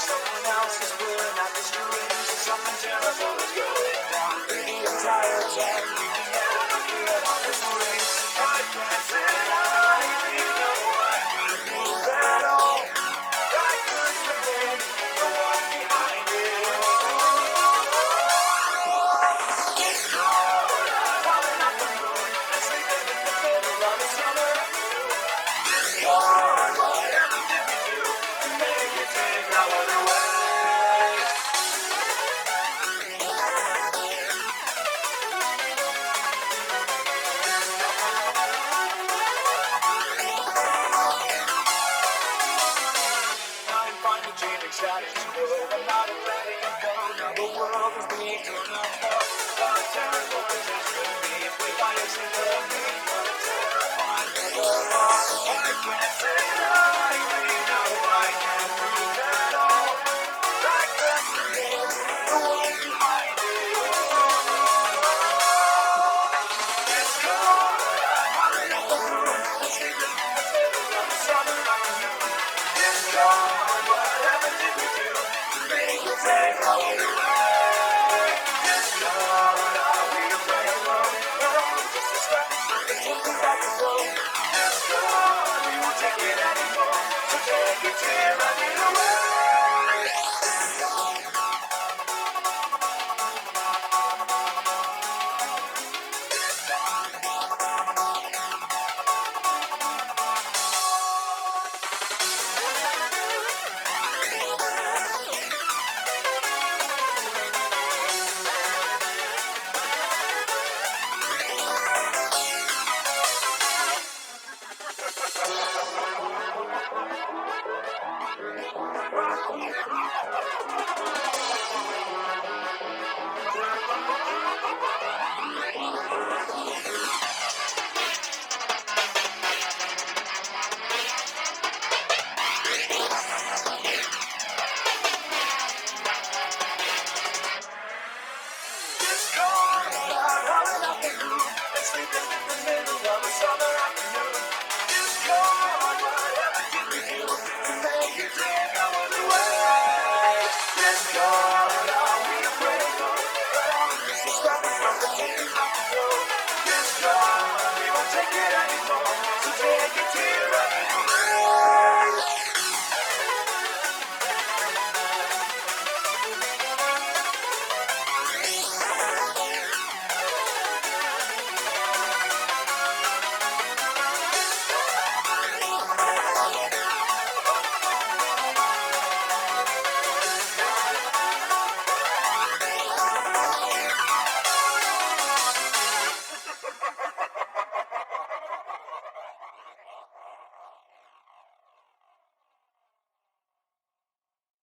Someone else is pulling out the strings and something terrible is going down. The entire town freaking out, I feel it on the ring. I can't say I really know what you move at all. I could have been the one behind it all. It's cold, falling off the moon, and sleeping in the middle of the summer. It's hard, whatever did we do to make it take no other way? I'm finally changing status quo. I'm not letting it go. Now the world is being torn apart. What terrible is this gonna be if we find a single me? What a terrifying other. I can't say that I really know. I can't prove at all. I could be the one behind it all. It's cold, falling off the moon, sleeping in the middle of the summer afternoon. It's gone, whatever did we do to make it take all the way?